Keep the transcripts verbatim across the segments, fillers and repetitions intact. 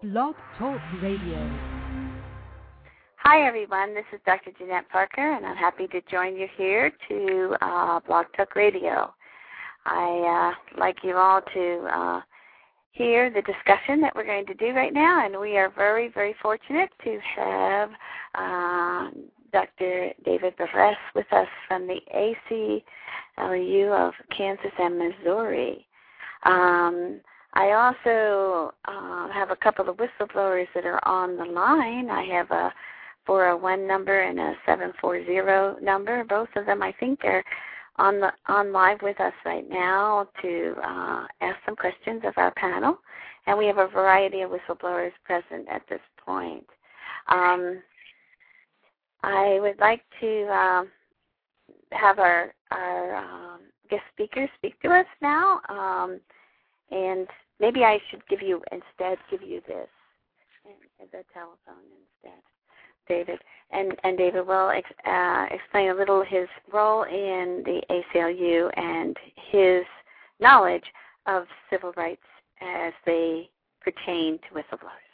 Blog Talk Radio. Hi, everyone. This is Doctor Jeanette Parker, and I'm happy to join you here to uh, Blog Talk Radio. I uh, like you all to uh, hear the discussion that we're going to do right now, and we are very, very fortunate to have uh, Doctor David Beres with us from the A C L U of Kansas and Missouri. Um, I also uh, have a couple of whistleblowers that are on the line. I have a four oh one number and a seven four zero number. Both of them, I think, are on the on live with us right now to uh, ask some questions of our panel. And we have a variety of whistleblowers present at this point. Um, I would like to um, have our, our um, guest speakers speak to us now. Um, and maybe I should give you, instead, give you this, the telephone instead. David. And, and David will ex, uh, explain a little his role in the A C L U and his knowledge of civil rights as they pertain to whistleblowers.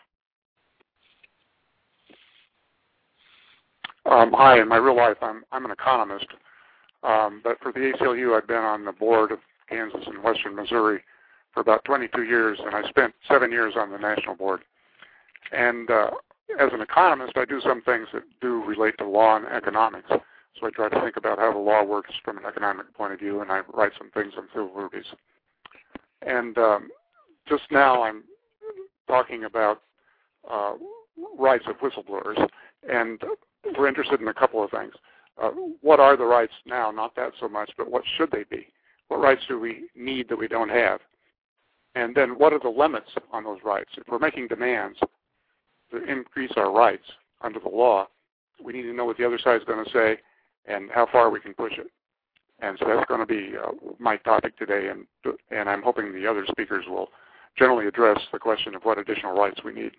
Um, hi, in my real life, I'm, I'm an economist, um, but for the A C L U, I've been on the board of Kansas and Western Missouri for about twenty-two years, and I spent seven years on the national board. And uh, as an economist, I do some things that do relate to law and economics. So I try to think about how the law works from an economic point of view, and I write some things on civil liberties. And um, just now I'm talking about uh, rights of whistleblowers, and we're interested in a couple of things. Uh, what are the rights now? Not that so much, but what should they be? What rights do we need that we don't have? And then what are the limits on those rights? If we're making demands to increase our rights under the law, we need to know what the other side is going to say and how far we can push it. And so that's going to be uh, my topic today, and and I'm hoping the other speakers will generally address the question of what additional rights we need.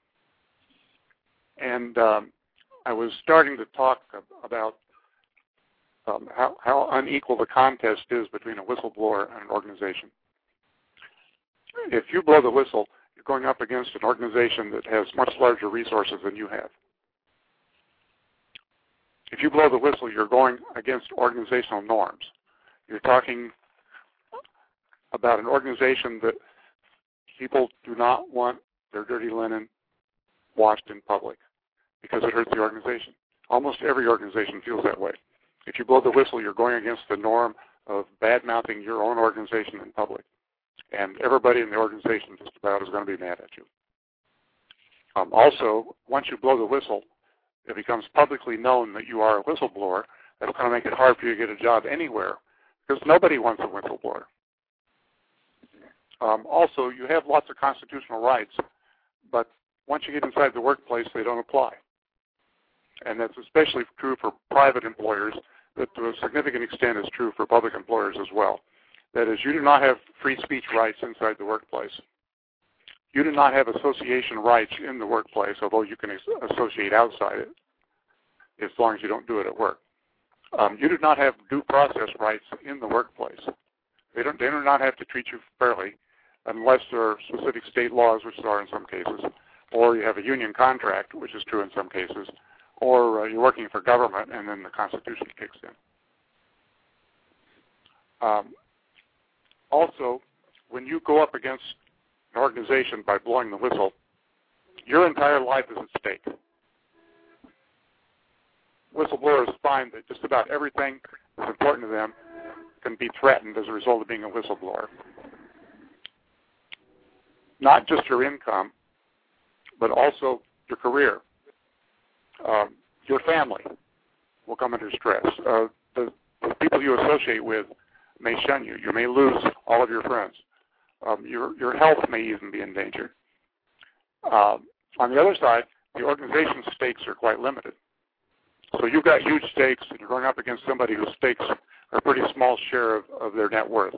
And um, I was starting to talk about um, how, how unequal the contest is between a whistleblower and an organization. If you blow the whistle, you're going up against an organization that has much larger resources than you have. If you blow the whistle, you're going against organizational norms. You're talking about an organization that people do not want their dirty linen washed in public because it hurts the organization. Almost every organization feels that way. If you blow the whistle, you're going against the norm of bad-mouthing your own organization in public. And everybody in the organization just about is going to be mad at you. Um, also, once you blow the whistle, it becomes publicly known that you are a whistleblower. That's going to make it hard for you to get a job anywhere because nobody wants a whistleblower. Um, also, you have lots of constitutional rights, but once you get inside the workplace, they don't apply. And that's especially true for private employers, but to a significant extent is true for public employers as well. That is, you do not have free speech rights inside the workplace. You do not have association rights in the workplace, although you can associate outside it, as long as you don't do it at work. Um, you do not have due process rights in the workplace. They don't. They do not have to treat you fairly, unless there are specific state laws, which there are in some cases, or you have a union contract, which is true in some cases, or uh, you're working for government, and then the Constitution kicks in. Um, Also, when you go up against an organization by blowing the whistle, your entire life is at stake. Whistleblowers find that just about everything that's important to them can be threatened as a result of being a whistleblower. Not just your income, but also your career. Um, your family will come under stress. Uh, the, the people you associate with may shun you. You may lose all of your friends. Um, your your health may even be in danger. Uh, on the other side, the organization's stakes are quite limited. So you've got huge stakes, and you're going up against somebody whose stakes are a pretty small share of, of their net worth.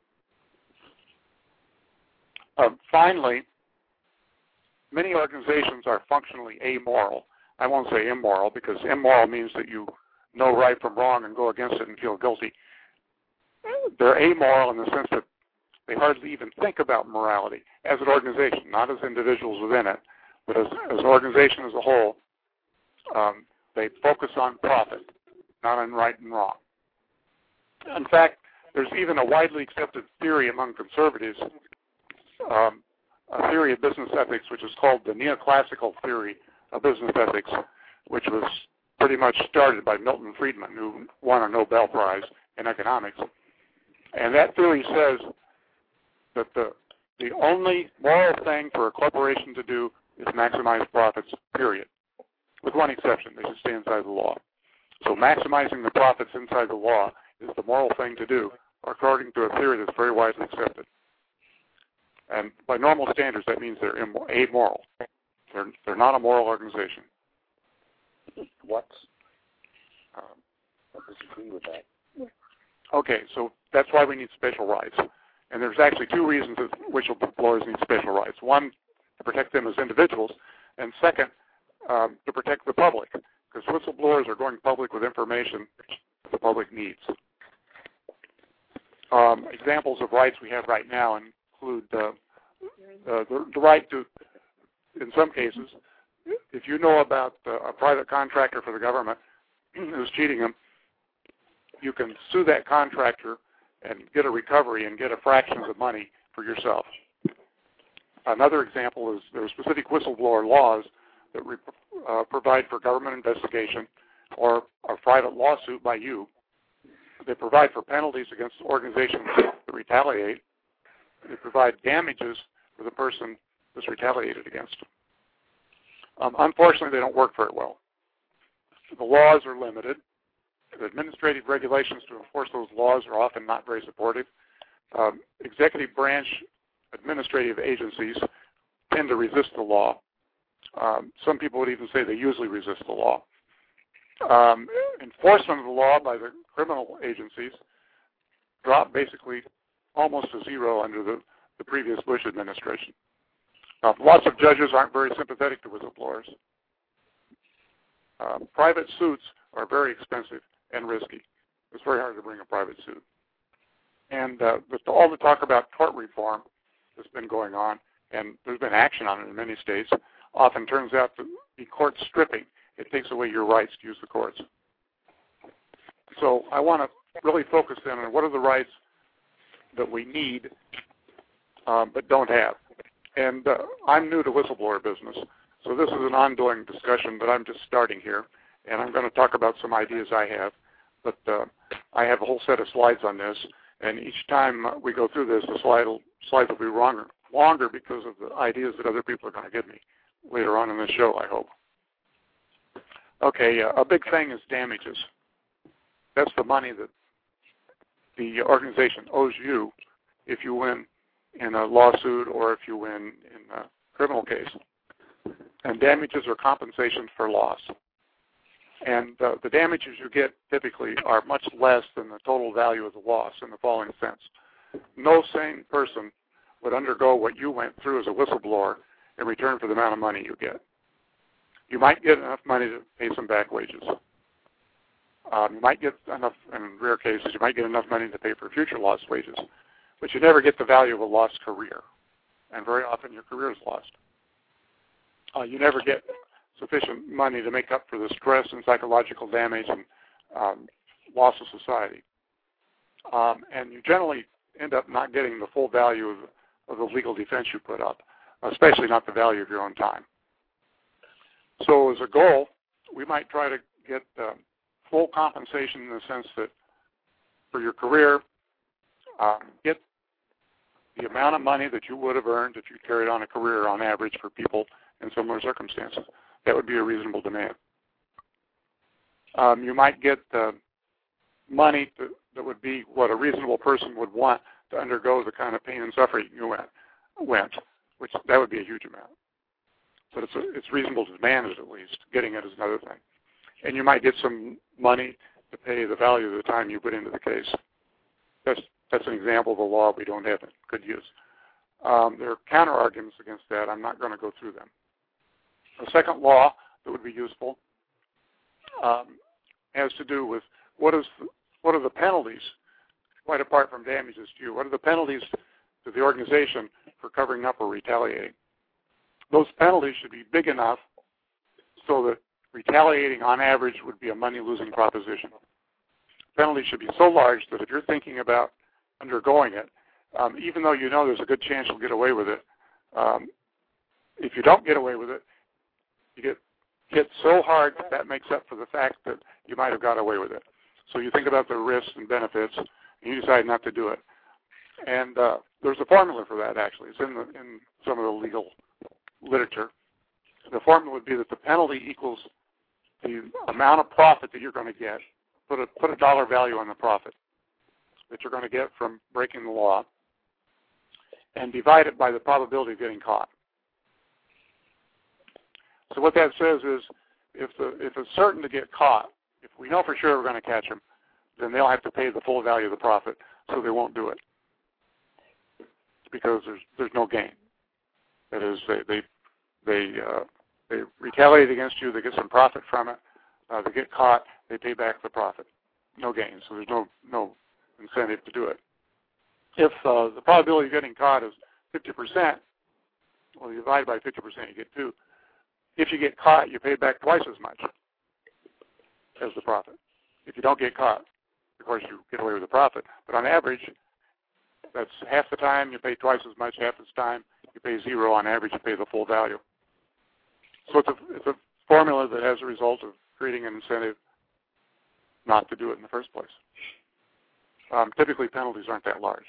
Um, finally, many organizations are functionally amoral. I won't say immoral, because immoral means that you know right from wrong and go against it and feel guilty. They're amoral in the sense that they hardly even think about morality as an organization, not as individuals within it, But as, as an organization as a whole, um, they focus on profit, not on right and wrong. In fact, there's even a widely accepted theory among conservatives, um, a theory of business ethics, which is called the neoclassical theory of business ethics, which was pretty much started by Milton Friedman, who won a Nobel Prize in economics. And that theory says that the the only moral thing for a corporation to do is maximize profits, period. With one exception, they should stay inside the law. So maximizing the profits inside the law is the moral thing to do, according to a theory that's very widely accepted. And by normal standards, that means they're amoral. They're, they're not a moral organization. What? Um, I disagree with that. Okay, so that's why we need special rights. And there's actually two reasons that whistleblowers need special rights. One, to protect them as individuals, and second, um, to protect the public, because whistleblowers are going public with information the public needs. Um, examples of rights we have right now include uh, uh, the, the right to, in some cases, if you know about uh, a private contractor for the government who's cheating them, you can sue that contractor and get a recovery and get a fraction of the money for yourself. Another example is there are specific whistleblower laws that re, uh, provide for government investigation or a private lawsuit by you. They provide for penalties against organizations that retaliate. They provide damages for the person that's retaliated against. Um, unfortunately, they don't work very well. The laws are limited. The administrative regulations to enforce those laws are often not very supportive. Um, executive branch administrative agencies tend to resist the law. Um, some people would even say they usually resist the law. Um, enforcement of the law by the criminal agencies dropped basically almost to zero under the, the previous Bush administration. Uh, lots of judges aren't very sympathetic to whistleblowers. Uh, private suits are very expensive and risky. It's very hard to bring a private suit. And uh, with all the talk about tort reform that's been going on, and there's been action on it in many states, often turns out to be court stripping. It takes away your rights to use the courts. So I want to really focus in on what are the rights that we need um, but don't have. And uh, I'm new to whistleblower business, so this is an ongoing discussion that I'm just starting here, and I'm going to talk about some ideas I have. But uh, I have a whole set of slides on this, and each time we go through this, the slide will, slides will be longer, longer because of the ideas that other people are going to give me later on in the show, I hope. Okay, uh, a big thing is damages. That's the money that the organization owes you if you win in a lawsuit or if you win in a criminal case. And damages are compensation for loss. And uh, the damages you get typically are much less than the total value of the loss in the following sense. No sane person would undergo what you went through as a whistleblower in return for the amount of money you get. You might get enough money to pay some back wages. Um, you might get enough, in rare cases, you might get enough money to pay for future lost wages, but you never get the value of a lost career. And very often your career is lost. Uh, you never get sufficient money to make up for the stress and psychological damage and um, loss of society. Um, and you generally end up not getting the full value of, of the legal defense you put up, especially not the value of your own time. So as a goal, we might try to get uh, full compensation in the sense that for your career, um, get the amount of money that you would have earned if you carried on a career on average for people in similar circumstances. That would be a reasonable demand. Um, you might get uh, money to, that would be what a reasonable person would want to undergo the kind of pain and suffering you went, went which that would be a huge amount. But it's, a, it's reasonable to demand it at least. Getting it is another thing. And you might get some money to pay the value of the time you put into the case. That's, that's an example of a law we don't have in good use. Um, there are counter-arguments against that. I'm not going to go through them. A second law that would be useful um, has to do with what is the, what are the penalties, quite apart from damages to you, what are the penalties to the organization for covering up or retaliating? those penalties should be big enough so that retaliating on average would be a money-losing proposition. Penalties should be so large that if you're thinking about undergoing it, um, even though you know there's a good chance you'll get away with it, um, if you don't get away with it, you get hit so hard that that makes up for the fact that you might have got away with it. So you think about the risks and benefits, and you decide not to do it. And uh, there's a formula for that, actually. It's in, the, in some of the legal literature. The formula would be that the penalty equals the amount of profit that you're going to get. Put a, put a dollar value on the profit that you're going to get from breaking the law, and divide it by the probability of getting caught. So what that says is, if the if it's certain to get caught, if we know for sure we're going to catch them, then they'll have to pay the full value of the profit, so they won't do it because there's there's no gain. That is, they they they, uh, they retaliate against you, they get some profit from it. Uh, they get caught, they pay back the profit. No gain, so there's no no incentive to do it. If uh, the probability of getting caught is fifty percent, well, you divide by fifty percent, you get two. If you get caught, you pay back twice as much as the profit. If you don't get caught, of course, you get away with the profit. But on average, that's half the time you pay twice as much, half the time you pay zero. On average, you pay the full value. So it's a, it's a formula that has a result of creating an incentive not to do it in the first place. Um, typically, penalties aren't that large.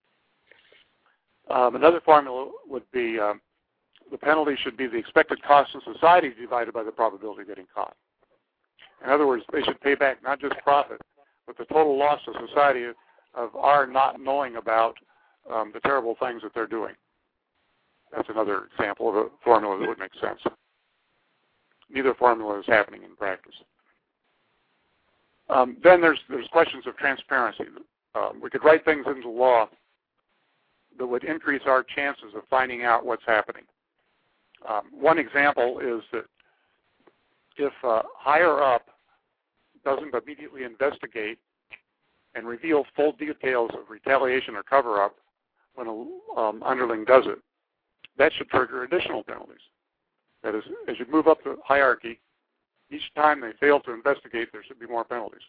Um, another formula would be um, the penalty should be the expected cost to society divided by the probability of getting caught. In other words, they should pay back not just profit, but the total loss to society of our not knowing about um, the terrible things that they're doing. That's another example of a formula that would make sense. Neither formula is happening in practice. Um, then there's there's questions of transparency. Um, we could write things into law that would increase our chances of finding out what's happening. Um, one example is that if uh, higher up doesn't immediately investigate and reveal full details of retaliation or cover-up when an um, underling does it, that should trigger additional penalties. That is, as you move up the hierarchy, each time they fail to investigate, there should be more penalties.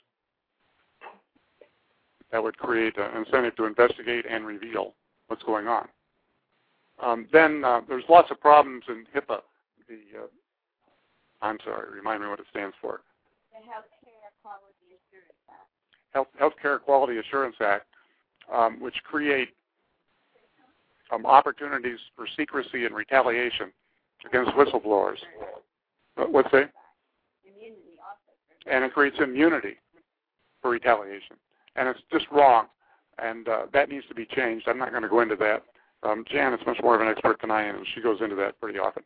That would create an incentive to investigate and reveal what's going on. Um, then uh, there's lots of problems in HIPAA. The uh, I'm sorry, remind me what it stands for. The Healthcare Quality Assurance Act. Health, Healthcare Quality Assurance Act, um, which create um, opportunities for secrecy and retaliation against whistleblowers. What's that? Immunity also. And it creates immunity for retaliation. And it's just wrong. And uh, that needs to be changed. I'm not going to go into that. Um, Jan is much more of an expert than I am, and she goes into that pretty often.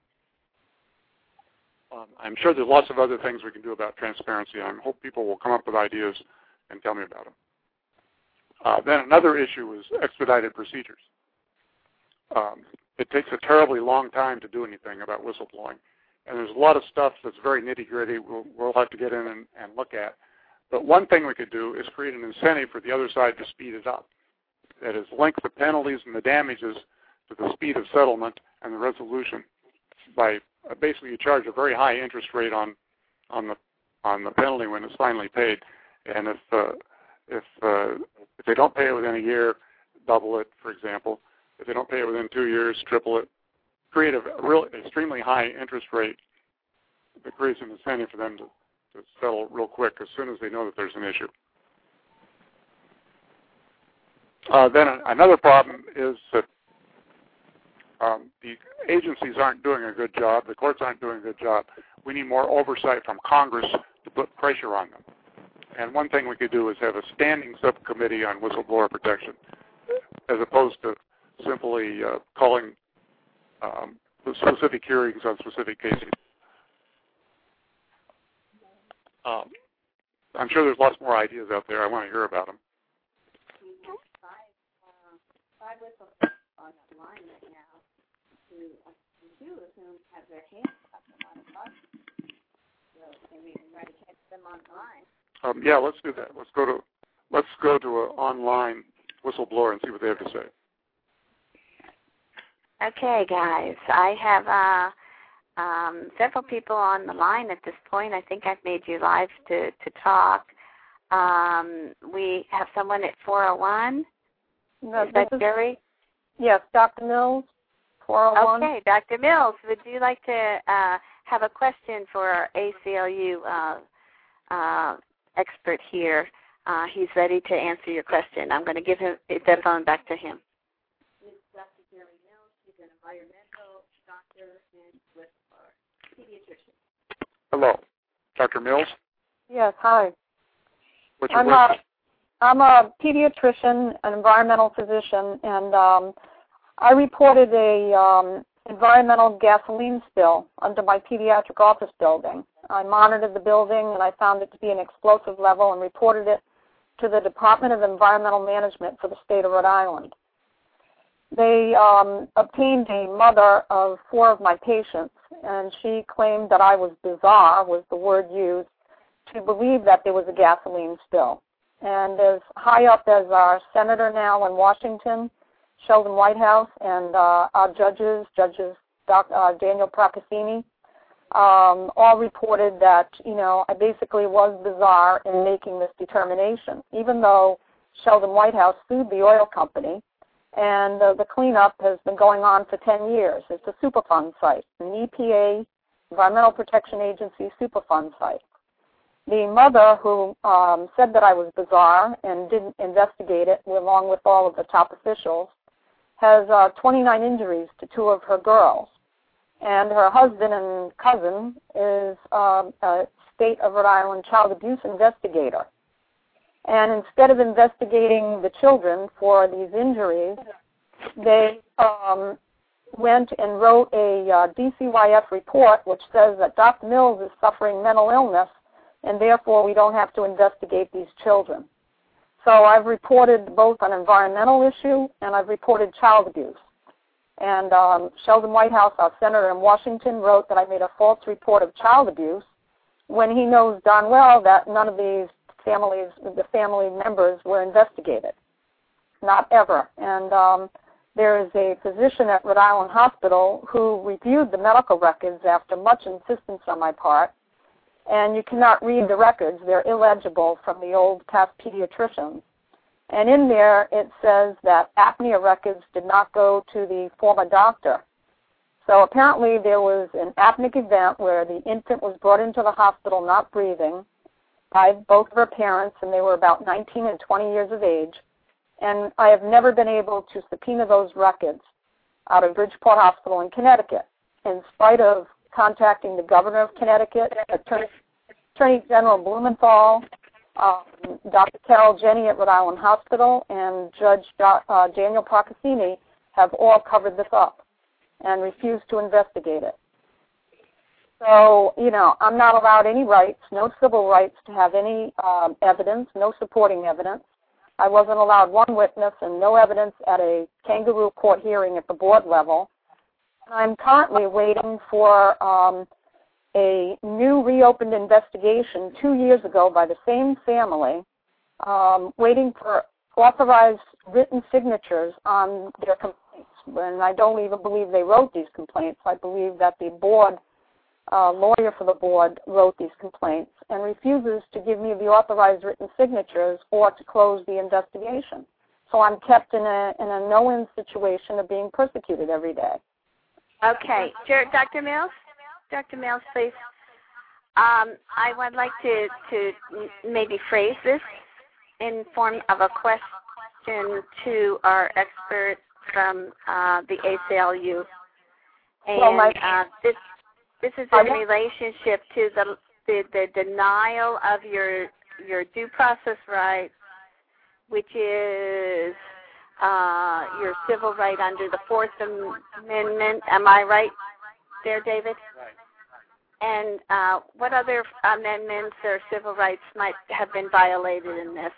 Um, I'm sure there's lots of other things we can do about transparency. I hope people will come up with ideas and tell me about them. Uh, then another issue is expedited procedures. Um, it takes a terribly long time to do anything about whistleblowing. And there's a lot of stuff that's very nitty-gritty we'll, we'll have to get in and, and look at. But one thing we could do is create an incentive for the other side to speed it up. That is, link the penalties and the damages to the speed of settlement and the resolution by uh, basically you charge a very high interest rate on on the on the penalty when it's finally paid. And if uh, if uh, if they don't pay it within a year, double it, for example. If they don't pay it within two years, triple it. Create a real extremely high interest rate that creates an incentive for them to, to settle real quick as soon as they know that there's an issue. Uh, then another problem is that um, the agencies aren't doing a good job. The courts aren't doing a good job. We need more oversight from Congress to put pressure on them. And one thing we could do is have a standing subcommittee on whistleblower protection, as opposed to simply uh, calling um, specific hearings on specific cases. Um, I'm sure there's lots more ideas out there. I want to hear about them. Five whistleblowers on the line right now, who two of whom have their hands up on the bus. So maybe we can try to catch them online. Um, yeah, let's do that. Let's go to let's go to an online whistleblower and see what they have to say. Okay, guys. I have uh, um, several people on the line at this point. I think I've made you live to, to talk. Um, we have someone at four oh one. No, is that is, Jerry? Yes, Doctor Mills, four oh one. Okay, Doctor Mills, would you like to uh, have a question for our A C L U uh, uh, expert here? Uh, he's ready to answer your question. I'm going to give him the phone back to him. This is Doctor Jerry Mills. He's an environmental doctor and with our pediatrician. Hello, Doctor Mills. Yes, hi. What's your I'm a, I'm a pediatrician, an environmental physician, and um, I reported a um, environmental gasoline spill under my pediatric office building. I monitored the building, and I found it to be an explosive level and reported it to the Department of Environmental Management for the state of Rhode Island. They um, obtained a mother of four of my patients, and she claimed that I was bizarre, was the word used, to believe that there was a gasoline spill. And as high up as our senator now in Washington, Sheldon Whitehouse, and uh, our judges, Judges Doctor Uh, Daniel Procaccini, um, all reported that, you know, I basically was bizarre in making this determination, even though Sheldon Whitehouse sued the oil company, and uh, the cleanup has been going on for ten years. It's a Superfund site, an E P A, Environmental Protection Agency Superfund site. The mother who um, said that I was bizarre and didn't investigate it, along with all of the top officials, has uh, twenty-nine injuries to two of her girls. And her husband and cousin is um, a state of Rhode Island child abuse investigator. And instead of investigating the children for these injuries, they um, went and wrote a uh, D C Y F report which says that Doctor Mills is suffering mental illness, and therefore we don't have to investigate these children. So I've reported both an environmental issue and I've reported child abuse. And um, Sheldon Whitehouse, our senator in Washington, wrote that I made a false report of child abuse when he knows darn well that none of these families, the family members, were investigated. Not ever. And um, there is a physician at Rhode Island Hospital who reviewed the medical records after much insistence on my part, and you cannot read the records. They're illegible from the old past pediatricians. And in there it says that apnea records did not go to the former doctor. So apparently there was an apneic event where the infant was brought into the hospital not breathing by both of her parents, and they were about nineteen and twenty years of age. And I have never been able to subpoena those records out of Bridgeport Hospital in Connecticut, in spite of contacting the governor of Connecticut, Attorney, Attorney General Blumenthal, um, Doctor Carol Jenny at Rhode Island Hospital, and Judge uh, Daniel Procaccini have all covered this up and refused to investigate it. So, you know, I'm not allowed any rights, no civil rights to have any um, evidence, no supporting evidence. I wasn't allowed one witness and no evidence at a kangaroo court hearing at the board level. I'm currently waiting for um, a new reopened investigation two years ago by the same family, um, waiting for authorized written signatures on their complaints. And I don't even believe they wrote these complaints. I believe that the board, uh, lawyer for the board, wrote these complaints and refuses to give me the authorized written signatures or to close the investigation. So I'm kept in a, in a no-win situation of being persecuted every day. Okay. Doctor Mills? Doctor Mills, please. Um, I would like to, to maybe phrase this in form of a question to our expert from uh, the A C L U. And well, my, uh, this this is in relationship to the, the, the denial of your your due process rights, which is uh, your civil right under the Fourth Amendment. Am I right there, David? Right. And uh, what other amendments or civil rights might have been violated in this?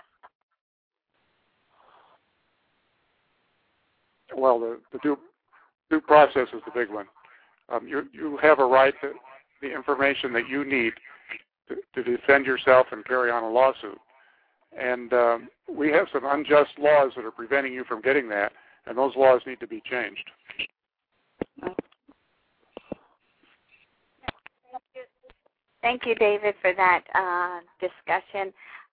Well, the, the due, due process is the big one. Um, you, you have a right to the information that you need to, to defend yourself and carry on a lawsuit. And um, we have some unjust laws that are preventing you from getting that, and those laws need to be changed. Thank you, David, for that uh, discussion.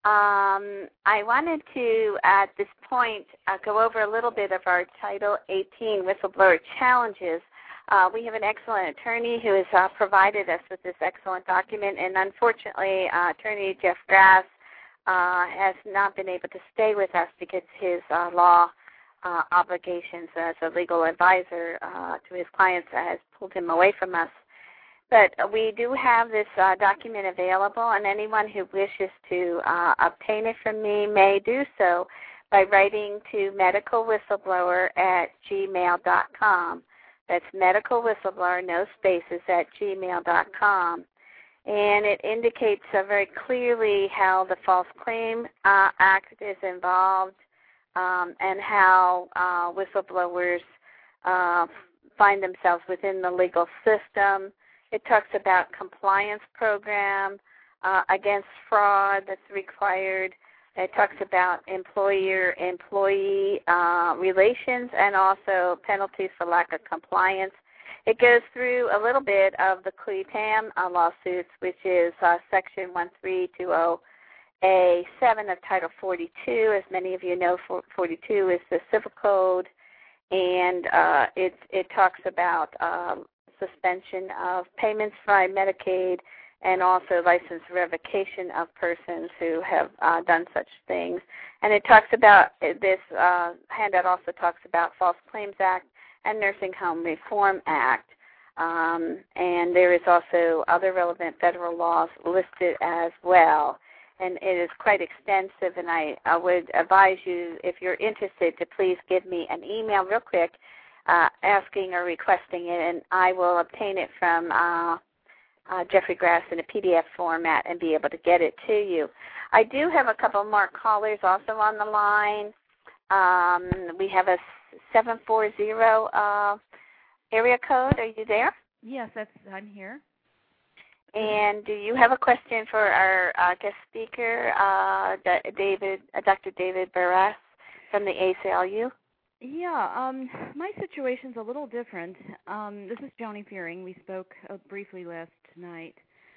Um, I wanted to, at this point, uh, go over a little bit of our Title eighteen Whistleblower Challenges. Uh, we have an excellent attorney who has uh, provided us with this excellent document, and unfortunately, uh, Attorney Jeff Grass uh, has not been able to stay with us because his uh, law uh, obligations as a legal advisor uh, to his clients has pulled him away from us. But we do have this uh, document available, and anyone who wishes to uh, obtain it from me may do so by writing to medical whistleblower at gmail dot com. That's medical whistleblower, no spaces, at gmail dot com. And it indicates uh, very clearly how the False Claim uh, Act is involved um, and how uh, whistleblowers uh, find themselves within the legal system. It talks about compliance program uh, against fraud that's required. It talks about employer-employee uh, relations and also penalties for lack of compliance. It goes through a little bit of the C L E P A M uh, lawsuits, which is uh, Section one three two zero A seven of Title forty-two. As many of you know, forty-two is the Civil Code, and uh, it, it talks about um, suspension of payments by Medicaid and also license revocation of persons who have uh, done such things. And it talks about, this uh, handout also talks about False Claims Act and Nursing Home Reform Act. Um, and there is also other relevant federal laws listed as well. And it is quite extensive, and I, I would advise you, if you're interested, to please give me an email real quick Uh, asking or requesting it, and I will obtain it from uh, uh, Jeffrey Grass in a P D F format and be able to get it to you. I do have a couple more callers also on the line. Um, we have a seven four zero uh, area code. Are you there? Yes, that's, I'm here. And do you have a question for our uh, guest speaker, uh, David, uh, Doctor David Barras from the A C L U? Yeah, um, my situation's a little different. Um, this is Joni Fearing. We spoke uh, briefly last night.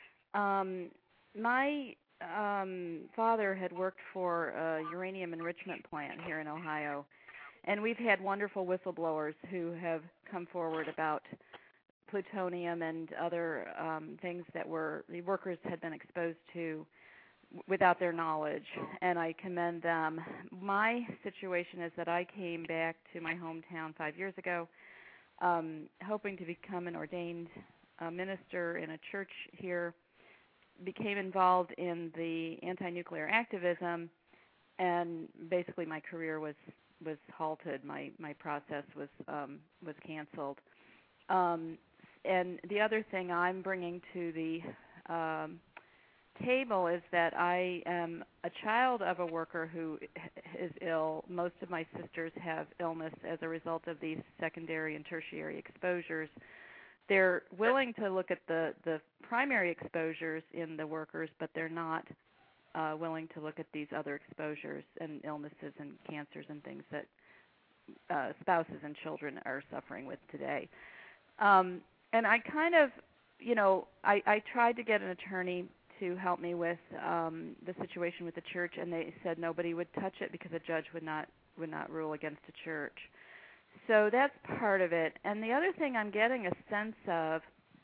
Um, my um, father had worked for a uranium enrichment plant here in Ohio, and we've had wonderful whistleblowers who have come forward about plutonium and other um, things that were the workers had been exposed to without their knowledge, and I commend them. My situation is that I came back to my hometown five years ago, um, hoping to become an ordained uh, minister in a church here, became involved in the anti-nuclear activism, and basically my career was, was halted. My, my process was, um, was canceled. Um, and the other thing I'm bringing to the um, table is that I am a child of a worker who is ill. Most of my sisters have illness as a result of these secondary and tertiary exposures. They're willing to look at the, the primary exposures in the workers, but they're not uh, willing to look at these other exposures and illnesses and cancers and things that uh, spouses and children are suffering with today. Um, and I kind of, you know, I, I tried to get an attorney to help me with um, the situation with the church, and they said nobody would touch it because a judge would not would not rule against a church. So that's part of it. And the other thing I'm getting a sense of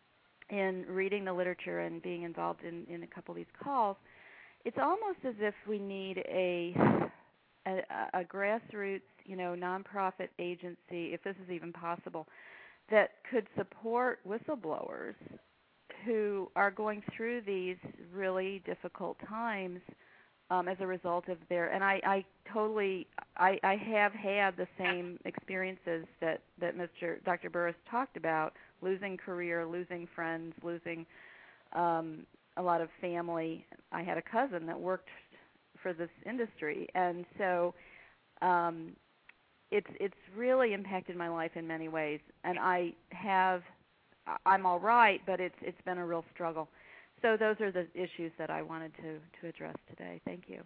in reading the literature and being involved in, in a couple of these calls, it's almost as if we need a, a a grassroots, you know, nonprofit agency, if this is even possible, that could support whistleblowers who are going through these really difficult times um, as a result of their, and I, I totally, I, I have had the same experiences that, that Mister Doctor Burris talked about, losing career, losing friends, losing um, a lot of family. I had a cousin that worked for this industry, and so um, it's it's really impacted my life in many ways, and I have I'm all right, but it's it's been a real struggle. So those are the issues that I wanted to, to address today. Thank you.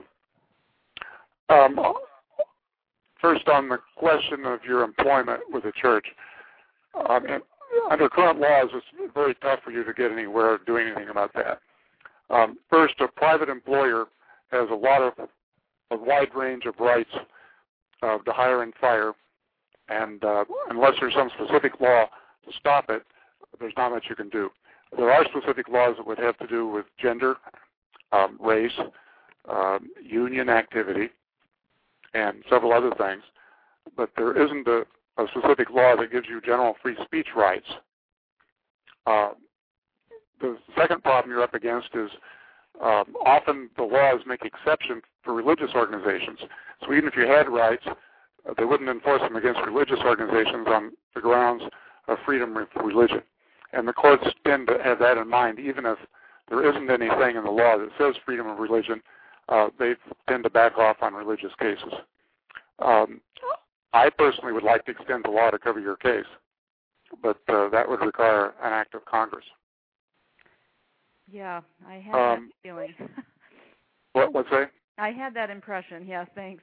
Um, first, on the question of your employment with the church, um, under current laws, it's very tough for you to get anywhere doing anything about that. Um, first, a private employer has a lot of a wide range of rights uh, to hire and fire, and uh, unless there's some specific law to stop it, there's not much you can do. There are specific laws that would have to do with gender, um, race, um, union activity, and several other things, but there isn't a, a specific law that gives you general free speech rights. Uh, the second problem you're up against is um, often the laws make exceptions for religious organizations. So even if you had rights, uh, they wouldn't enforce them against religious organizations on the grounds of freedom of religion. And the courts tend to have that in mind. Even if there isn't anything in the law that says freedom of religion, uh, they tend to back off on religious cases. Um, I personally would like to extend the law to cover your case, but uh, that would require an act of Congress. Yeah, I had um, that feeling. what, what's that? I had that impression. Yes, thanks.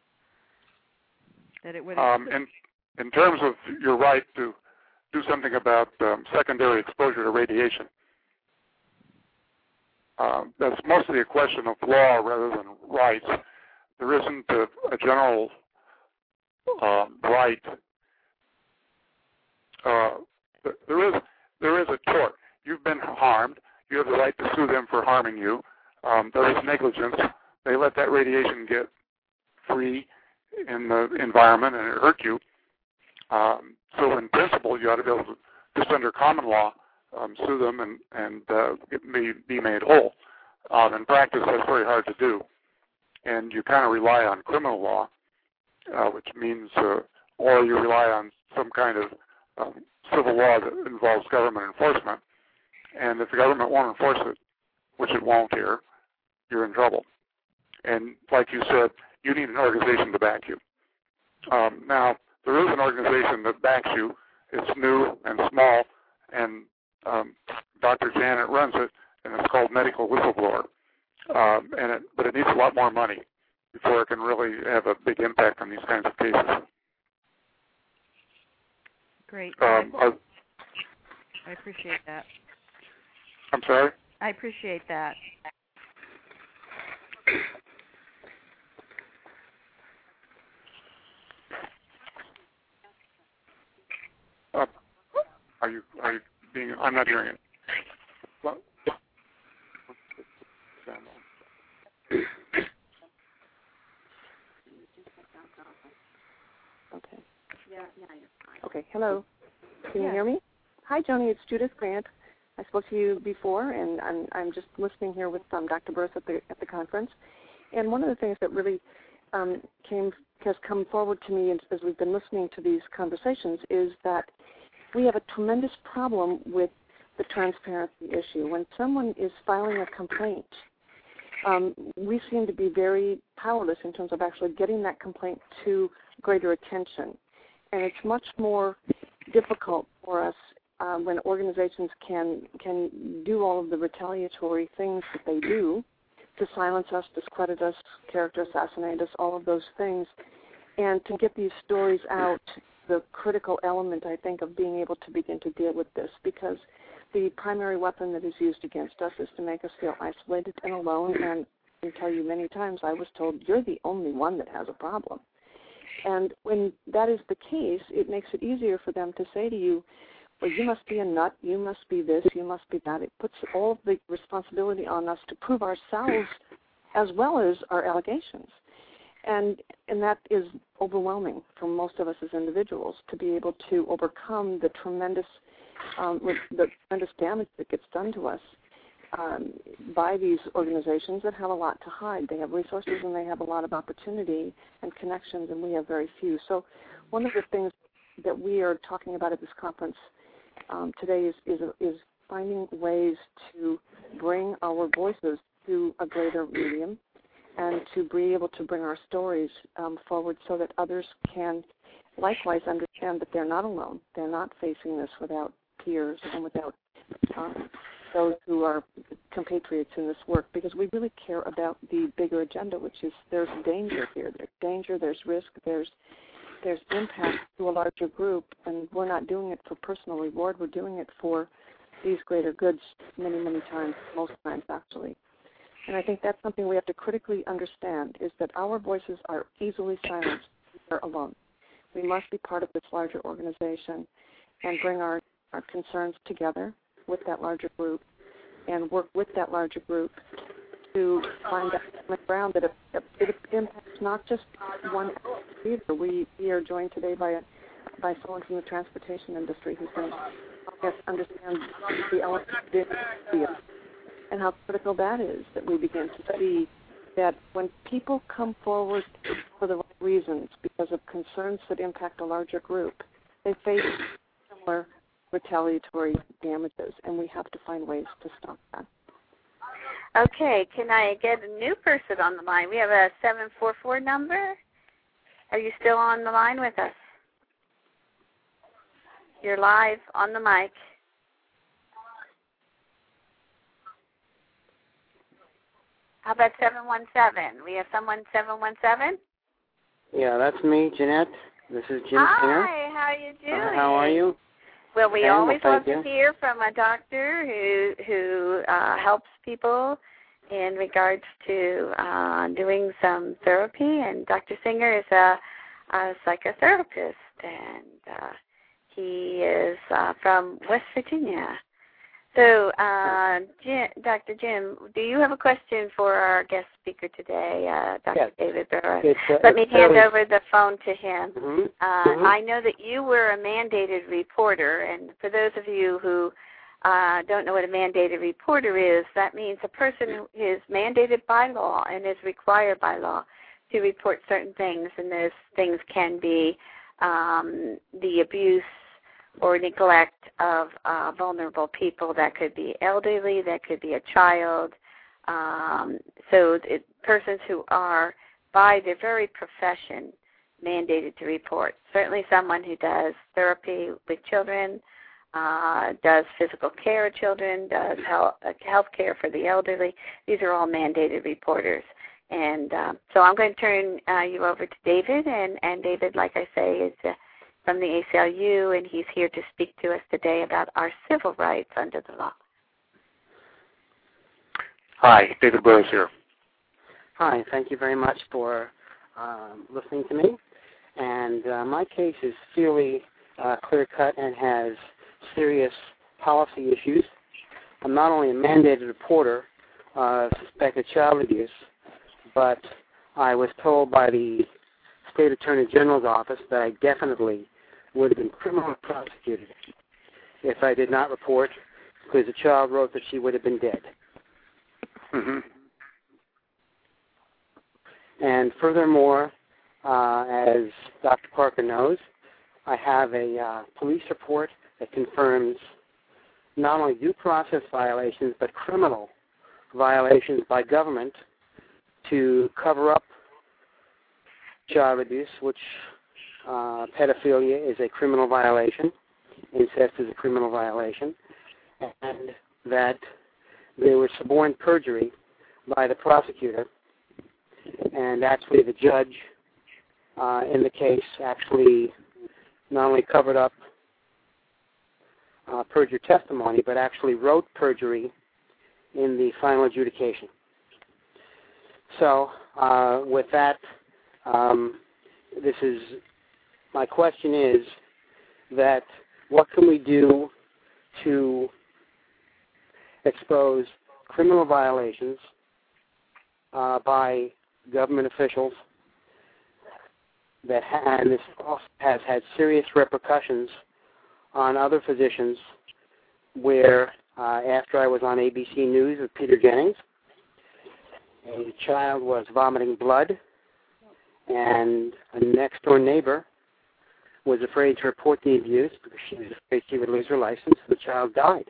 That it would. Um, in, in terms of your right to do something about um, secondary exposure to radiation, uh, that's mostly a question of law rather than rights. There isn't a, a general uh, right. Uh, there is there is a tort. You've been harmed. You have the right to sue them for harming you. Um, there is negligence. They let that radiation get free in the environment and it hurt you. Um, so in principle, you ought to be able to, just under common law, um, sue them and, and uh, get, be, be made whole. Um, in practice, that's very hard to do. And you kind of rely on criminal law, uh, which means, uh, or you rely on some kind of um, civil law that involves government enforcement. And if the government won't enforce it, which it won't here, you're in trouble. And like you said, you need an organization to back you. Um, now, there is an organization that backs you. It's new and small, and um, Doctor Janet runs it, and it's called Medical Whistleblower. Um, and it, but it needs a lot more money before it can really have a big impact on these kinds of cases. Great. Um, uh, I appreciate that. I'm sorry? I appreciate that. Uh, are you are you being? I'm not hearing it. What? Okay. Okay. Hello. Can Yeah. you hear me? Hi, Joni. It's Judith Grant. I spoke to you before, and I'm I'm just listening here with um, Doctor Burris at the at the conference. And one of the things that really um, came has come forward to me as, as we've been listening to these conversations is that we have a tremendous problem with the transparency issue. When someone is filing a complaint, um, we seem to be very powerless in terms of actually getting that complaint to greater attention. And it's much more difficult for us uh, when organizations can can do all of the retaliatory things that they do to silence us, discredit us, character assassinate us, all of those things, and to get these stories out, the critical element, I think, of being able to begin to deal with this, because the primary weapon that is used against us is to make us feel isolated and alone, and I can tell you many times I was told, you're the only one that has a problem. And when that is the case, it makes it easier for them to say to you, well, you must be a nut, you must be this, you must be that. It puts all of the responsibility on us to prove ourselves as well as our allegations. And and that is overwhelming for most of us as individuals to be able to overcome the tremendous um, the tremendous damage that gets done to us um, by these organizations that have a lot to hide. They have resources and they have a lot of opportunity and connections, and we have very few. So one of the things that we are talking about at this conference um, today is, is is finding ways to bring our voices to a greater medium, and to be able to bring our stories um, forward so that others can likewise understand that they're not alone. They're not facing this without peers and without um, those who are compatriots in this work, because we really care about the bigger agenda, which is there's danger here. There's danger, there's risk, there's there's impact to a larger group, and we're not doing it for personal reward. We're doing it for these greater goods many, many times, most times actually. And I think that's something we have to critically understand, is that our voices are easily silenced if we're alone. We must be part of this larger organization and bring our, our concerns together with that larger group and work with that larger group to find that common ground that it, it impacts not just one either. We, we are joined today by a, by someone from the transportation industry who's going to help us understand the elements of this field and how critical that is, that we begin to see that when people come forward for the right reasons because of concerns that impact a larger group, they face similar retaliatory damages, and we have to find ways to stop that. Okay, can I get a new person on the line? We have a seven four four number. Are you still on the line with us? You're live on the mic. How about seven one seven? We have someone seven one seven? Yeah, that's me, Jeanette. This is Jim Hi, Singer. how are you doing? Uh, how are you? Well, we okay, always well, love to you. hear from a doctor who who uh, helps people in regards to uh, doing some therapy. And Doctor Singer is a, a psychotherapist, and uh, he is uh, from West Virginia. So, uh, Jim, Doctor Jim, do you have a question for our guest speaker today, uh, Doctor Yes. David Burrows? Uh, Let me hand fairly... over the phone to him. Mm-hmm. Uh, mm-hmm. I know that you were a mandated reporter, and for those of you who uh, don't know what a mandated reporter is, that means a person who is mandated by law and is required by law to report certain things, and those things can be um, the abuse or neglect of uh, vulnerable people. That could be elderly, that could be a child. Um, so it, persons who are, by their very profession, mandated to report. Certainly someone who does therapy with children, uh, does physical care of children, does health, uh, health care for the elderly. These are all mandated reporters. And uh, so I'm going to turn uh, you over to David. And, and David, like I say, is uh, from the A C L U, and he's here to speak to us today about our civil rights under the law. Hi, David Burrows here. Hi, thank you very much for um, listening to me. And uh, my case is fairly uh, clear-cut and has serious policy issues. I'm not only a mandated reporter of suspected child abuse, but I was told by the State Attorney General's office that I definitely would have been criminally prosecuted if I did not report, because the child wrote that she would have been dead. Mm-hmm. And furthermore, uh, as Doctor Parker knows, I have a uh, police report that confirms not only due process violations, but criminal violations by government to cover up child abuse, which uh, pedophilia is a criminal violation, incest is a criminal violation, and that there was suborned perjury by the prosecutor, and actually the judge uh, in the case actually not only covered up uh, perjured testimony, but actually wrote perjury in the final adjudication. So uh, with that, um, this is, my question is that what can we do to expose criminal violations uh, by government officials that ha- and this also has had serious repercussions on other physicians where uh, after I was on A B C News with Peter Jennings, a child was vomiting blood, and a next-door neighbor was afraid to report the abuse because she was afraid she would lose her license, so the child died.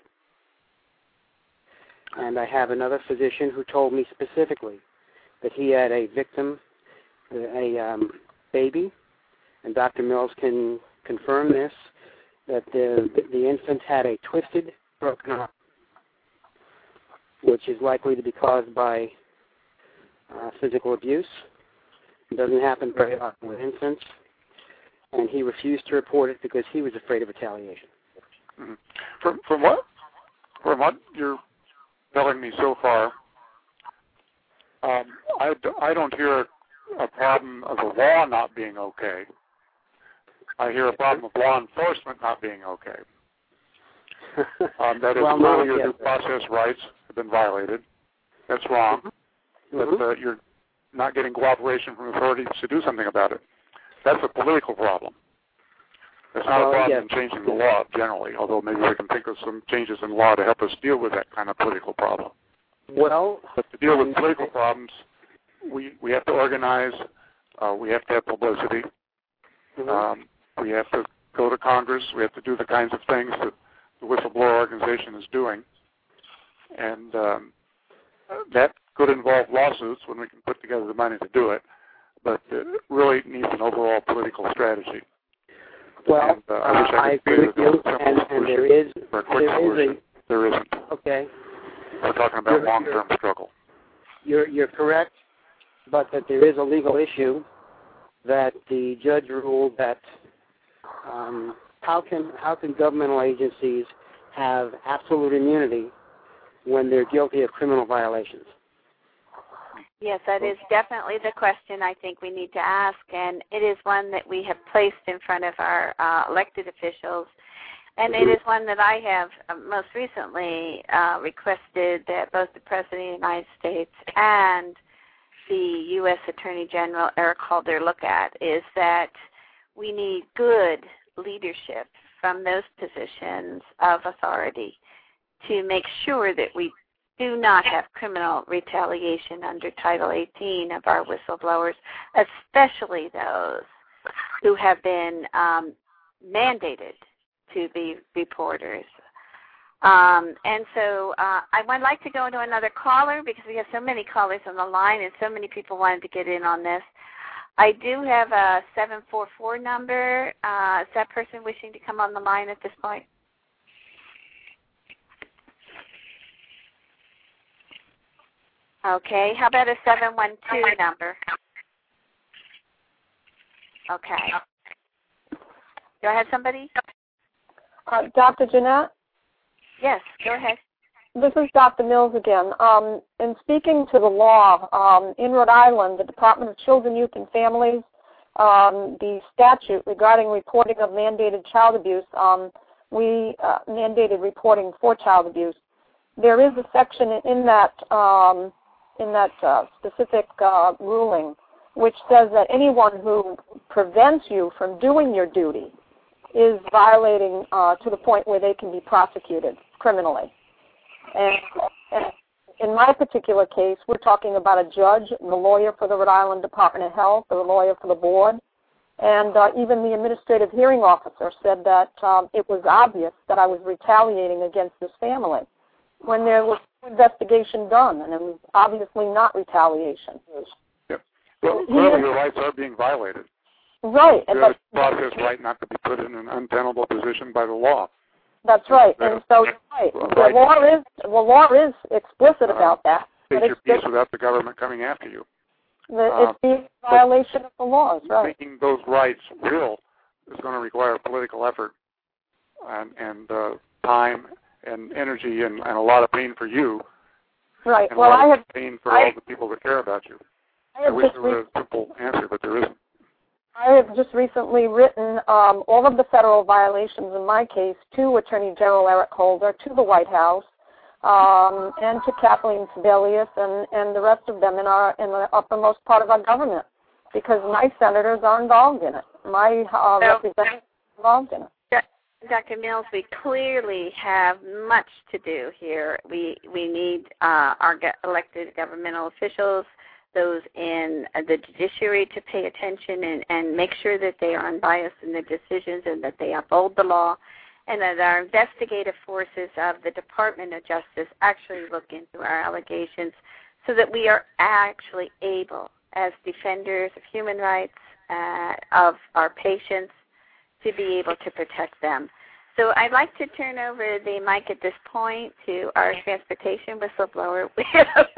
And I have another physician who told me specifically that he had a victim, a um, baby, and Doctor Mills can confirm this, that the, the infant had a twisted, broken arm, which is likely to be caused by uh, physical abuse. It doesn't happen very often with infants. and he refused to report it because he was afraid of retaliation. Mm-hmm. From from what from what you're telling me so far, um, I, I don't hear a problem of the law not being okay. I hear a problem of law enforcement not being okay. Um, that is, well, clearly no, your yes, due process rights have been violated. That's wrong. Mm-hmm. But uh, you're not getting cooperation from authorities to do something about it. That's a political problem. It's not uh, a problem yes. in changing the law generally, although maybe we can think of some changes in law to help us deal with that kind of political problem. Well, but to deal with political problems, we, we have to organize, uh, we have to have publicity, mm-hmm. um, we have to go to Congress, we have to do the kinds of things that the whistleblower organization is doing, and um, that could involve lawsuits when we can put together the money to do it, but it really needs an overall political strategy. Well, and, uh, I wish I, I could agree with you, simple and, and there is, for a quick there solution. is a, there isn't. Okay. We're talking about You're- long-term struggle. You're, you're correct, but that there is a legal issue that the judge ruled that um, how can how can governmental agencies have absolute immunity when they're guilty of criminal violations? Yes, that is definitely the question I think we need to ask, and it is one that we have placed in front of our uh, elected officials, and it is one that I have uh, most recently uh, requested that both the President of the United States and the U S Attorney General Eric Holder look at, is that we need good leadership from those positions of authority to make sure that we do not have criminal retaliation under Title eighteen of our whistleblowers, especially those who have been um, mandated to be reporters. Um, and so uh, I would like to go to another caller because we have so many callers on the line and so many people wanted to get in on this. I do have a seven four four number. Uh, is that person wishing to come on the line at this point? Okay. How about a seven one two number? Okay. Do I have somebody? Uh, Doctor Jeanette? Yes, go ahead. This is Doctor Mills again. Um, in speaking to the law, um, in Rhode Island, the Department of Children, Youth, and Families, um, the statute regarding reporting of mandated child abuse, um, we uh, mandated reporting for child abuse. There is a section in that um, in that uh, specific uh, ruling which says that anyone who prevents you from doing your duty is violating uh, to the point where they can be prosecuted criminally. And, and in my particular case, we're talking about a judge, the lawyer for the Rhode Island Department of Health, the lawyer for the board, and uh, even the administrative hearing officer said that um, it was obvious that I was retaliating against this family when there was no investigation done, and it was obviously not retaliation. Yep. Well, clearly your rights are being violated. Right. You have a process right not to be put in an untenable position by the law. That's right. And so you're right. The law is the law is explicit about that. Take your peace without the government coming after you. It's the violation of the laws, right? Making those rights real is going to require political effort and, and uh, time and energy and, and a lot of pain for you. Right. And well, a lot I of have pain for I, all the people that care about you. I, I wish there was a simple answer, but there isn't. I have just recently written um, all of the federal violations in my case to Attorney General Eric Holder, to the White House, um, and to Kathleen Sebelius and, and the rest of them in our in the uppermost part of our government, because my senators are involved in it. My uh, so, representatives are involved in it. Doctor Mills, we clearly have much to do here. We we need uh, our elected governmental officials, those in the judiciary, to pay attention and, and make sure that they are unbiased in their decisions and that they uphold the law, and that our investigative forces of the Department of Justice actually look into our allegations so that we are actually able, as defenders of human rights, uh, of our patients, to be able to protect them. So I'd like to turn over the mic at this point to our transportation whistleblower.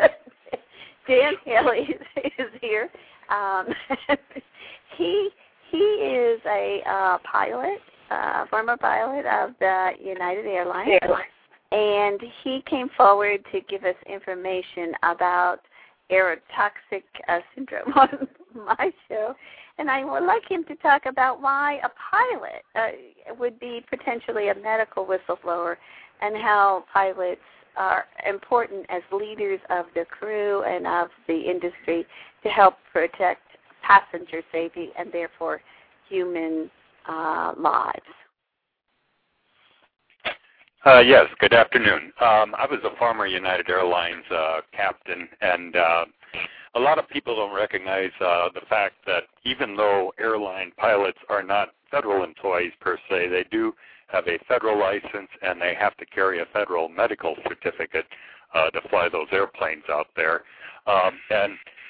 Dan Haley is, is here. Um, he he is a uh, pilot, uh, former pilot of the United Airlines, and he came forward to give us information about aerotoxic uh, syndrome on my show. And I would like him to talk about why a pilot uh, would be potentially a medical whistleblower and how pilots are important as leaders of the crew and of the industry to help protect passenger safety and therefore human uh, lives. Uh, yes, good afternoon. Um, I was a former United Airlines uh, captain, and uh, a lot of people don't recognize uh, the fact that even though airline pilots are not federal employees per se, they do have a federal license and they have to carry a federal medical certificate uh, to fly those airplanes out there. Um, and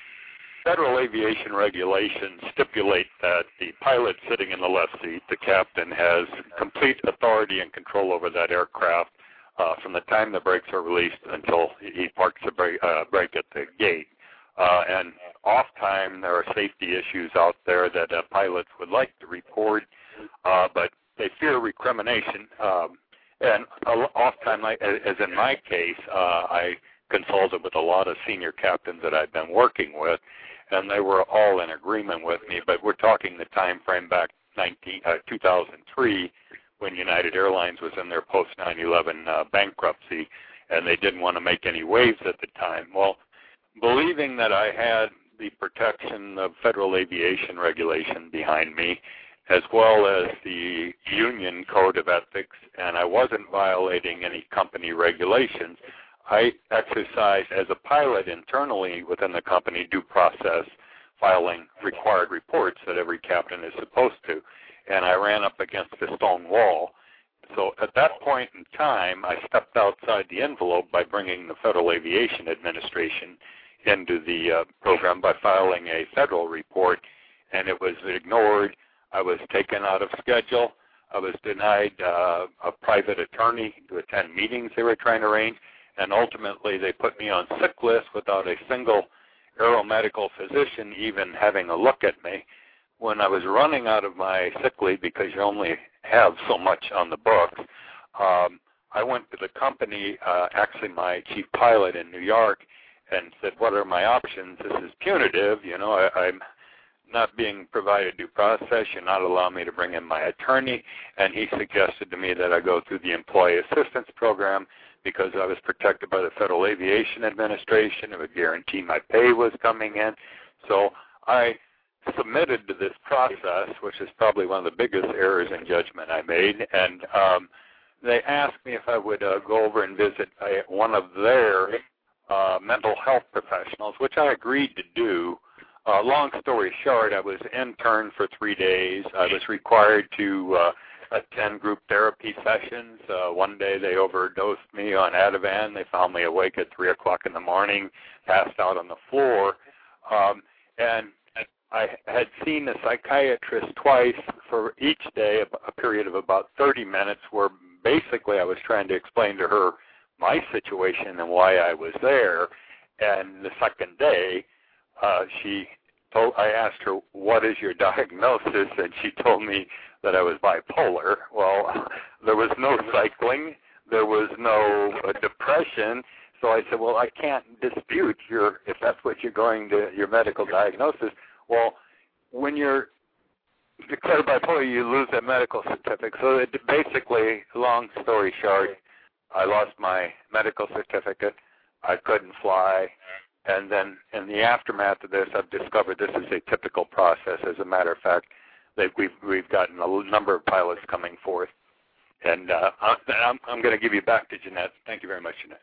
federal aviation regulations stipulate that the pilot sitting in the left seat, the captain, has complete authority and control over that aircraft uh, from the time the brakes are released until he parks the brake, uh, brake at the gate. Uh, and oft-time there are safety issues out there that uh, pilots would like to report, uh, but they fear recrimination. Um, and uh, oft-time, like, as in my case, uh, I consulted with a lot of senior captains that I've been working with, and they were all in agreement with me. But we're talking the time frame back nineteen, uh, two thousand three when United Airlines was in their post nine eleven uh, bankruptcy, and they didn't want to make any waves at the time. Well, believing that I had the protection of federal aviation regulation behind me, as well as the union code of ethics, and I wasn't violating any company regulations, I exercised as a pilot internally within the company due process, filing required reports that every captain is supposed to, and I ran up against a stone wall. So at that point in time, I stepped outside the envelope by bringing the Federal Aviation Administration into the uh, program by filing a federal report, and it was ignored. I was taken out of schedule. I was denied uh, a private attorney to attend meetings they were trying to arrange, and ultimately they put me on sick list without a single aeromedical physician even having a look at me. When I was running out of my sick leave, because you only have so much on the books, um, I went to the company, uh, actually my chief pilot in New York, and said, what are my options? This is punitive. You know, I, I'm not being provided due process. You're not allowing me to bring in my attorney. And he suggested to me that I go through the Employee Assistance Program because I was protected by the Federal Aviation Administration. It would guarantee my pay was coming in. So I submitted to this process, which is probably one of the biggest errors in judgment I made. And um, they asked me if I would uh, go over and visit uh, one of their uh, mental health professionals, which I agreed to do. Uh, long story short, I was interned for three days. I was required to uh, attend group therapy sessions. Uh, one day they overdosed me on Ativan. They found me awake at three o'clock in the morning, passed out on the floor. Um, and I had seen a psychiatrist twice for each day, a period of about thirty minutes, where basically I was trying to explain to her my situation and why I was there. And the second day, uh, she told, I asked her, what is your diagnosis? And she told me that I was bipolar. Well, there was no cycling. There was no uh, depression. So I said, well, I can't dispute your, if that's what you're going to, your medical diagnosis. Well, when you're declared bipolar, you lose that medical certificate. So it basically, long story short, I lost my medical certificate. I couldn't fly. And then in the aftermath of this, I've discovered this is a typical process. As a matter of fact, that we've, we've gotten a number of pilots coming forth. And uh, I'm, I'm going to give you back to Jeanette. Thank you very much, Jeanette.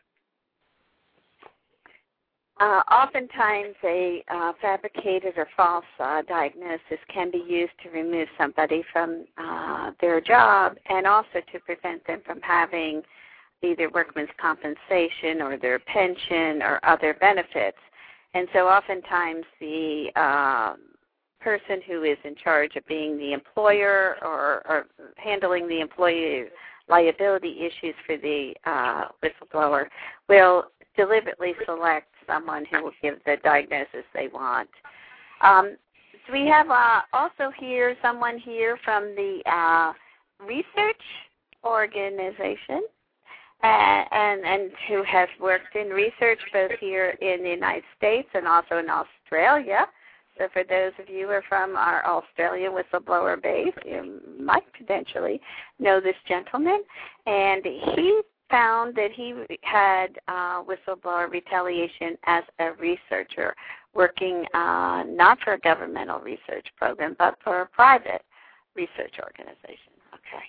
Uh, oftentimes, a uh, fabricated or false uh, diagnosis can be used to remove somebody from uh, their job and also to prevent them from having either workman's compensation or their pension or other benefits. And so oftentimes the uh, person who is in charge of being the employer or, or handling the employee liability issues for the uh, whistleblower will deliberately select someone who will give the diagnosis they want. Um, So we have uh, also here someone here from the uh, research organization, uh, and and who has worked in research both here in the United States and also in Australia. So for those of you who are from our Australia whistleblower base, you might potentially know this gentleman. And he found that he had uh, whistleblower retaliation as a researcher, working uh, not for a governmental research program, but for a private research organization. Okay.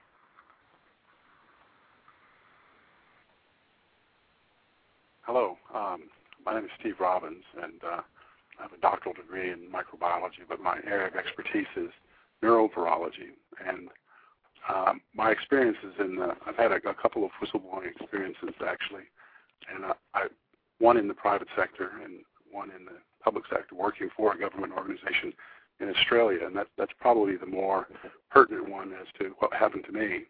Hello. Um, my name is Steve Robbins, and uh, I have a doctoral degree in microbiology, but my area of expertise is neurovirology. And um, my experiences in the, I've had a, a couple of whistleblowing experiences, actually, and uh, I, one in the private sector and one in the public sector, working for a government organization in Australia, and that, that's probably the more pertinent one as to what happened to me.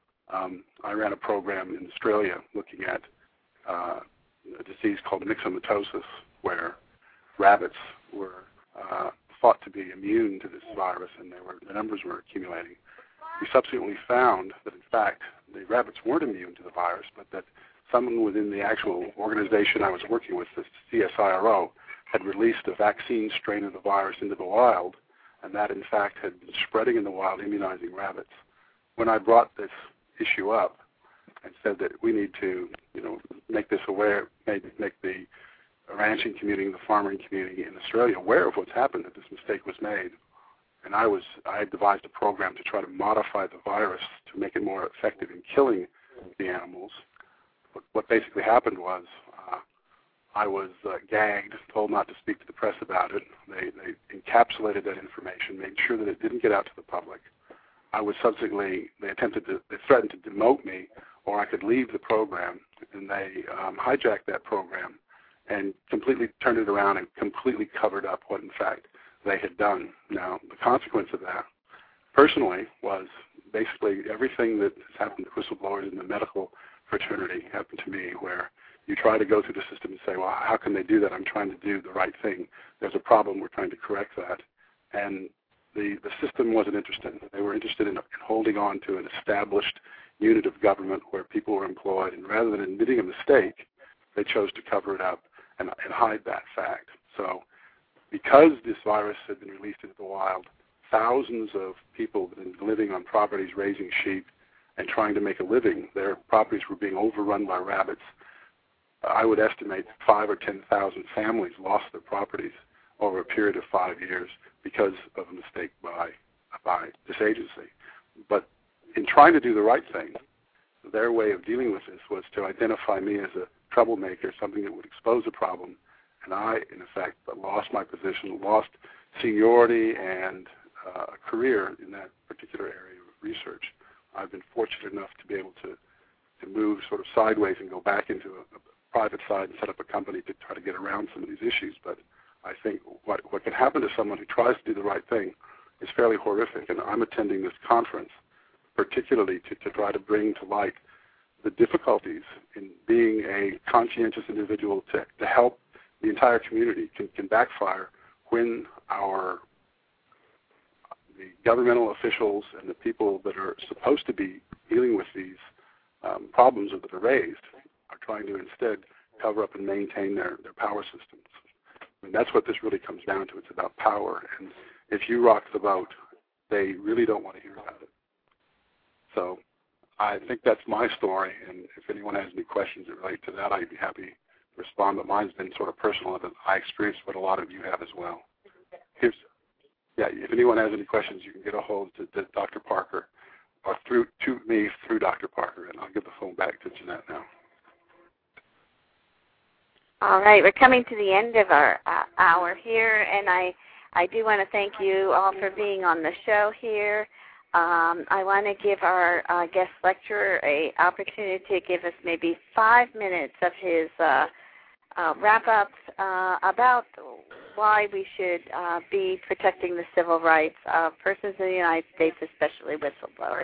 Um, I ran a program in Australia looking at uh, a disease called myxomatosis, where rabbits were uh, thought to be immune to this virus, and they were, the numbers were accumulating. We subsequently found that, in fact, the rabbits weren't immune to the virus, but that someone within the actual organization I was working with, the C S I R O, had released a vaccine strain of the virus into the wild, and that, in fact, had been spreading in the wild, immunizing rabbits. When I brought this issue up and said that we need to, you know, make this aware, make, make the ranching community, the farming community in Australia aware of what's happened, that this mistake was made. And I was, I had devised a program to try to modify the virus to make it more effective in killing the animals. But what basically happened was uh, I was uh, gagged, told not to speak to the press about it. They, they encapsulated that information, made sure that it didn't get out to the public. I was subsequently, they attempted to, they threatened to demote me, or I could leave the program, and they um, hijacked that program and completely turned it around and completely covered up what, in fact, they had done. Now, the consequence of that, personally, was basically everything that has happened to whistleblowers in the medical fraternity happened to me, where you try to go through the system and say, well, how can they do that? I'm trying to do the right thing. There's a problem. We're trying to correct that. And the, the system wasn't interested. They were interested in, in holding on to an established unit of government where people were employed, and rather than admitting a mistake, they chose to cover it up and, and hide that fact. So because this virus had been released into the wild, thousands of people had been living on properties raising sheep and trying to make a living. Their properties were being overrun by rabbits. I would estimate five or ten thousand families lost their properties over a period of five years because of a mistake by by this agency. But in trying to do the right thing, their way of dealing with this was to identify me as a troublemaker, something that would expose a problem, and I, in effect, lost my position, lost seniority and uh, a career in that particular area of research. I've been fortunate enough to be able to, to move sort of sideways and go back into a, a private side and set up a company to try to get around some of these issues. But I think what, what can happen to someone who tries to do the right thing is fairly horrific, and I'm attending this conference particularly to, to try to bring to light the difficulties in being a conscientious individual to, to help the entire community can, can backfire when our the governmental officials and the people that are supposed to be dealing with these um, problems that are raised are trying to instead cover up and maintain their, their power systems. I mean, that's what this really comes down to. It's about power. And if you rock the boat, they really don't want to hear about it. So I think that's my story, and if anyone has any questions that relate to that, I'd be happy to respond, but mine's been sort of personal, and I experienced what a lot of you have as well. Here's, yeah, if anyone has any questions, you can get a hold to, to Doctor Parker, or through to me through Doctor Parker, and I'll give the phone back to Jeanette now. All right, we're coming to the end of our uh, hour here, and I, I do want to thank you all for being on the show here. Um, I want to give our uh, guest lecturer an opportunity to give us maybe five minutes of his uh, uh, wrap-up uh, about why we should uh, be protecting the civil rights of persons in the United States, especially whistleblowers.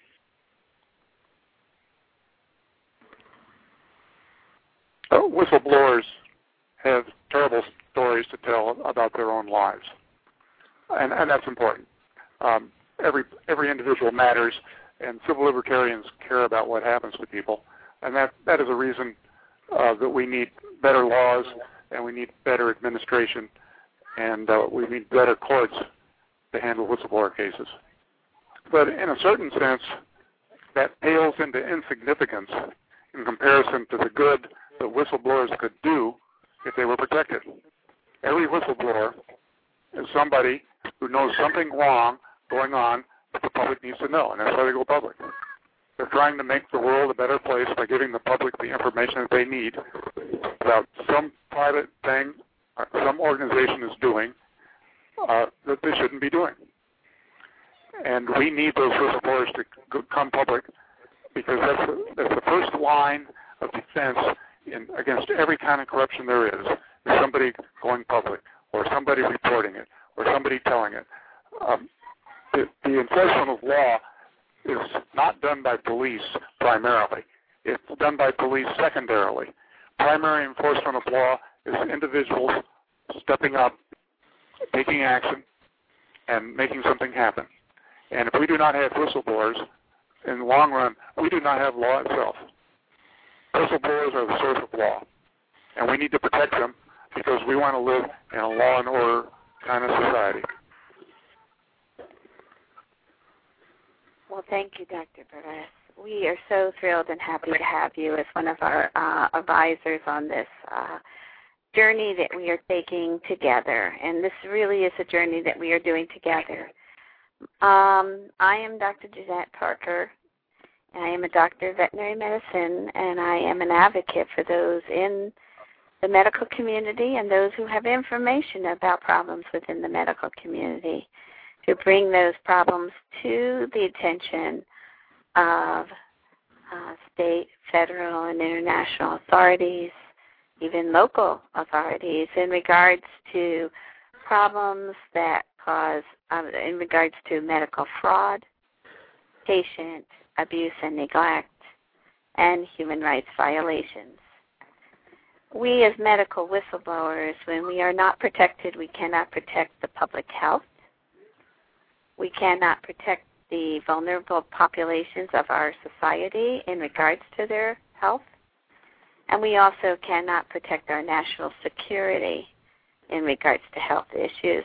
Oh, whistleblowers have terrible stories to tell about their own lives. and, and that's important. Um, every every individual matters, and civil libertarians care about what happens to people, and that, that is a reason uh, that we need better laws, and we need better administration, and uh, we need better courts to handle whistleblower cases. But in a certain sense, that pales into insignificance in comparison to the good that whistleblowers could do if they were protected. Every whistleblower is somebody who knows something wrong going on that the public needs to know, and that's why they go public. They're trying to make the world a better place by giving the public the information that they need about some private thing uh, some organization is doing uh, that they shouldn't be doing. And we need those whistleblowers to go, come public, because that's the, that's the first line of defense in, against every kind of corruption there is, is somebody going public, or somebody reporting it, or somebody telling it. Um, the, the enforcement of law is not done by police primarily. It's done by police secondarily. Primary enforcement of law is individuals stepping up, taking action, and making something happen. And if we do not have whistleblowers, in the long run, we do not have law itself. Whistleblowers are the source of law, and we need to protect them because we want to live in a law and order kind of society. Well, thank you, Doctor Buress. We are so thrilled and happy to have you as one of our uh, advisors on this uh, journey that we are taking together. And this really is a journey that we are doing together. Um, I am Doctor Jeanette Parker. I am a doctor of veterinary medicine, and I am an advocate for those in the medical community and those who have information about problems within the medical community, to bring those problems to the attention of uh, state, federal, and international authorities, even local authorities, in regards to problems that cause, um, in regards to medical fraud, patient abuse and neglect, and human rights violations. We as medical whistleblowers, when we are not protected, we cannot protect the public health. We cannot protect the vulnerable populations of our society in regards to their health. And we also cannot protect our national security in regards to health issues.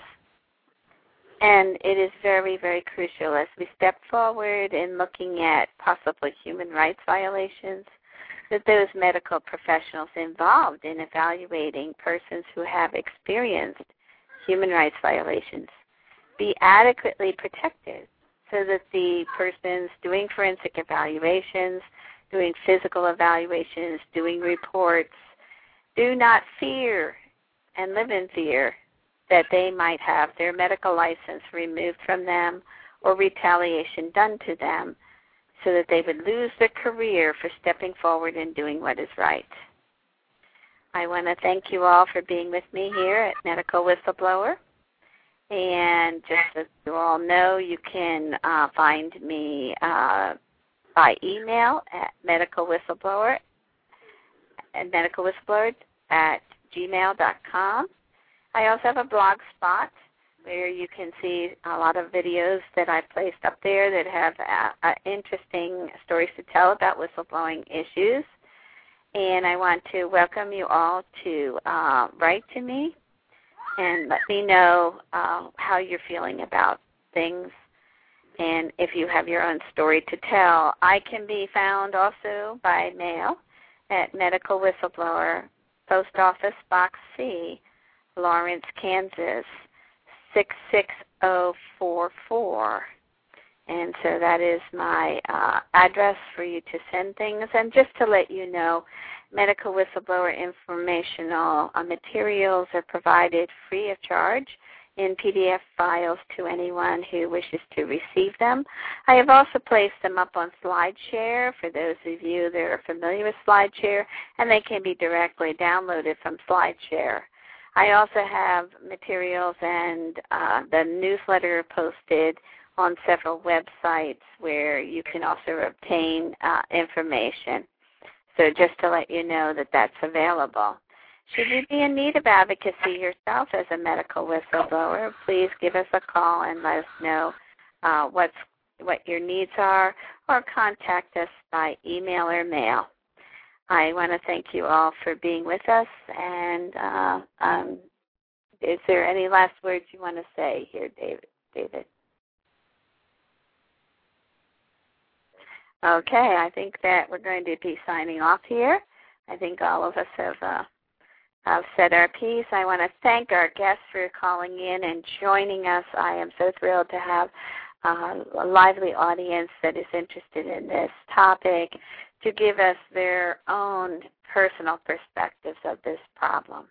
And it is very, very crucial as we step forward in looking at possible human rights violations, that those medical professionals involved in evaluating persons who have experienced human rights violations be adequately protected, so that the persons doing forensic evaluations, doing physical evaluations, doing reports, do not fear and live in fear that they might have their medical license removed from them or retaliation done to them, so that they would lose their career for stepping forward and doing what is right. I want to thank you all for being with me here at Medical Whistleblower. And just as you all know, you can uh, find me uh, by email at medicalwhistleblower at medicalwhistleblower at gmail dot com. I also have a blog spot where you can see a lot of videos that I've placed up there that have uh, uh, interesting stories to tell about whistleblowing issues. And I want to welcome you all to uh, write to me and let me know uh, how you're feeling about things, and if you have your own story to tell. I can be found also by mail at Medical Whistleblower, Post Office Box C, Lawrence, Kansas, six six zero four four. And so that is my uh, address for you to send things. And just to let you know, Medical Whistleblower informational uh, materials are provided free of charge in P D F files to anyone who wishes to receive them. I have also placed them up on SlideShare for those of you that are familiar with SlideShare, and they can be directly downloaded from SlideShare. I also have materials and uh, the newsletter posted on several websites where you can also obtain uh, information. So just to let you know that that's available. Should you be in need of advocacy yourself as a medical whistleblower, please give us a call and let us know uh, what's, what your needs are, or contact us by email or mail. I want to thank you all for being with us, and uh, um, is there any last words you want to say here, David? David? Okay, I think that we're going to be signing off here. I think all of us have, uh, have said our piece. I want to thank our guests for calling in and joining us. I am so thrilled to have uh, a lively audience that is interested in this topic to give us their own personal perspectives of this problem.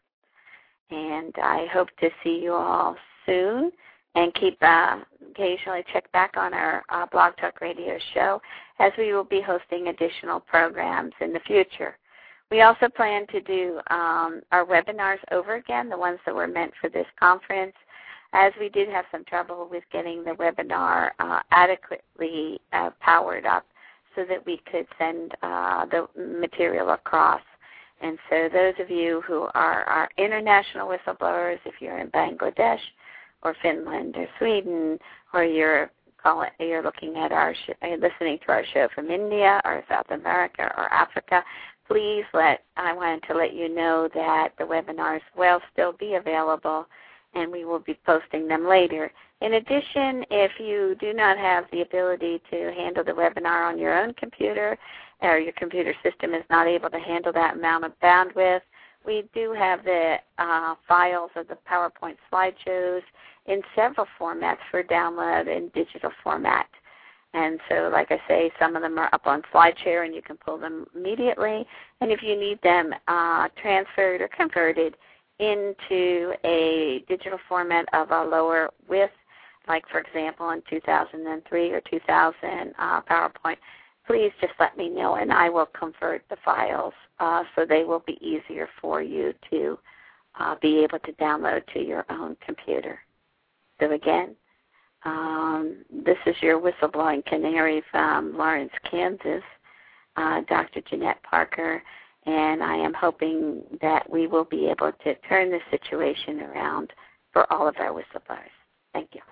And I hope to see you all soon. And keep uh, occasionally check back on our uh, Blog Talk Radio show, as we will be hosting additional programs in the future. We also plan to do um, our webinars over again, the ones that were meant for this conference, as we did have some trouble with getting the webinar uh, adequately uh, powered up so that we could send uh, the material across. And so those of you who are our international whistleblowers, if you're in Bangladesh, or Finland, or Sweden, or you're calling, you're looking at our, sh- listening to our show from India, or South America, or Africa, please let. I wanted to let you know that the webinars will still be available, and we will be posting them later. In addition, if you do not have the ability to handle the webinar on your own computer, or your computer system is not able to handle that amount of bandwidth, we do have the uh, files of the PowerPoint slideshows in several formats for download in digital format. And so, like I say, some of them are up on SlideShare, and you can pull them immediately. And if you need them uh, transferred or converted into a digital format of a lower width, like, for example, in two thousand three or two thousand uh, PowerPoint, please just let me know, and I will convert the files uh, so they will be easier for you to uh, be able to download to your own computer. So again, um, this is your whistleblowing canary from Lawrence, Kansas, uh, Doctor Jeanette Parker, and I am hoping that we will be able to turn this situation around for all of our whistleblowers. Thank you.